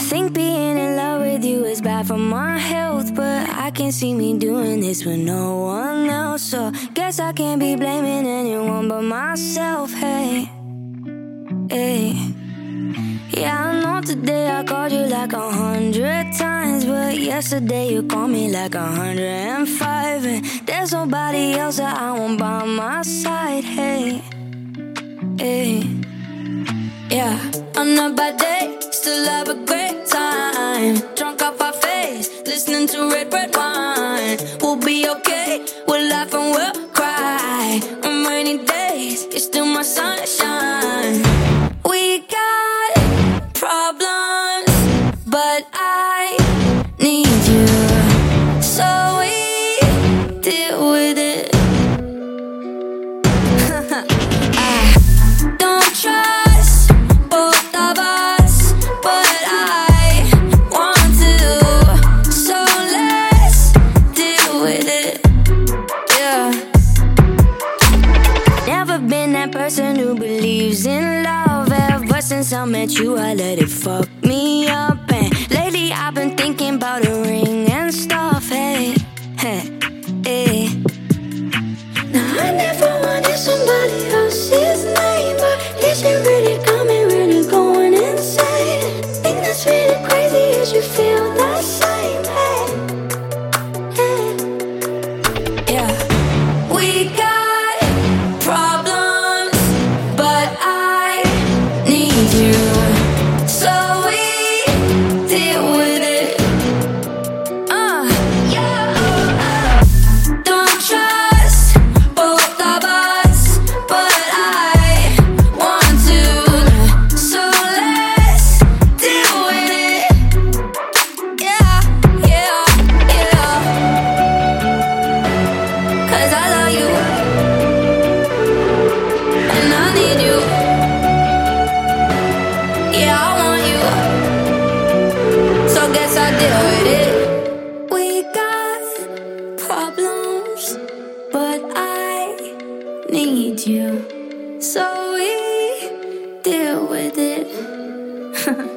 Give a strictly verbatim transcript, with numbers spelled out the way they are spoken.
think being in love with you is bad for my health, but I can't see me doing this with no one else. So guess I can't be blaming anyone but myself. Hey, hey. Yeah, I know today I called you like a hundred times, but yesterday you called me like a hundred and five. And there's nobody else that I want by my side. Hey, hey. Yeah, on a bad day, still have a great time. Drunk off our face, listening to red, red wine. We'll be okay, we'll laugh and we'll cry. On rainy days, you're still my sunshine. We got problems, but I need you, so we deal with it. I don't trust both of us, but I want to, so let's deal with it. Yeah. Never been that person who believes in love. Ever since I met you, I let it fuck me up. And lately I've been thinking about a ring and stuff. Hey, hey, hey. Now I never wanted somebody else's name, but this shit really got me really going insane. Thing that's really crazy is you feel the same. Hey, hey. Yeah. We got problems, but I need you, so we deal with it. Uh, yeah. uh, Don't trust both of us, but I want to, so let's deal with it. Yeah, yeah, yeah. 'Cause I love you, and I need you. Yeah, I want you, so guess I deal with it. We got problems, but I need you, so we deal with it.